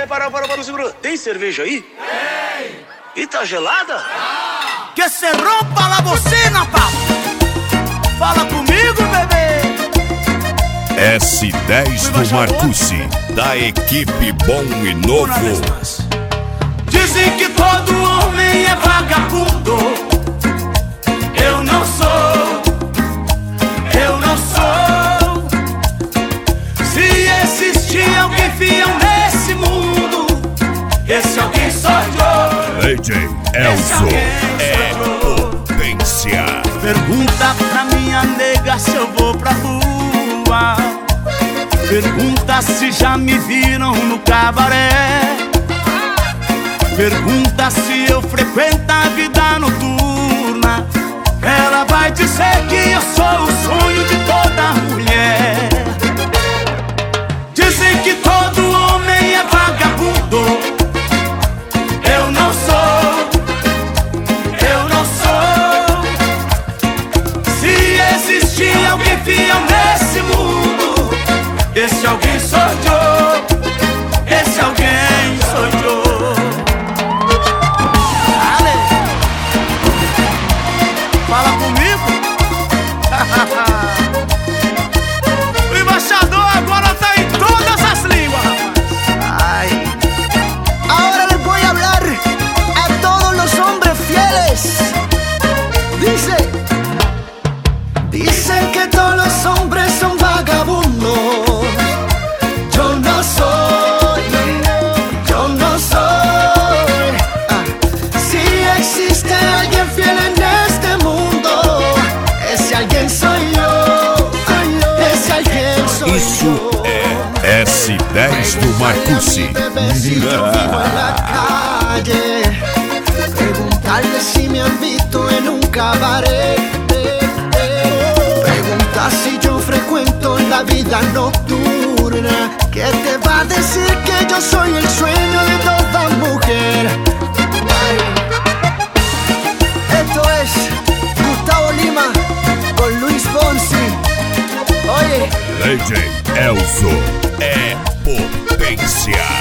Para, segura. Tem cerveja aí? Tem. E tá gelada? Que se rompa la bocina, papo. Fala comigo, bebê. S10 do Marcucci, da equipe Bom e Novo. Dizem que todo homem é vagabundo. Eu não sou. Se existir alguém fiel nesse mundo, esse alguém sou eu. DJ Elzo é potência. Pergunta pra minha nega se eu vou pra rua. Pergunta se já me viram no cabaré. Pergunta se eu frequento a vida noturna. Ela vai dizer que eu sou o sonho de toda mulher. Dizem que todo homem é vagabundo. Eu não sou. Se existir alguém fiel nesse mundo, esse alguém sou eu. Esse alguém sou eu. Fala comigo. O embaixador agora tá em todas as línguas. Ay. Ahora les voy a hablar a todos los hombres fieles. Dicen que todos los hombres son vagabundos. Yo no soy. Si existe alguien fiel en este mundo, ese alguien soy yo. Ese alguien soy Isso yo. é S10 do Marcucci. Bebecito vivo en la calle. Preguntarle si me han visto en un cabaret. Pregunta si yo frecuento la vida nocturna. ¿Qué te va a decir que yo soy el sueño de toda mujer? Esto es Gustavo Lima con Luis Fonsi. Oye, DJ Elzo é potência.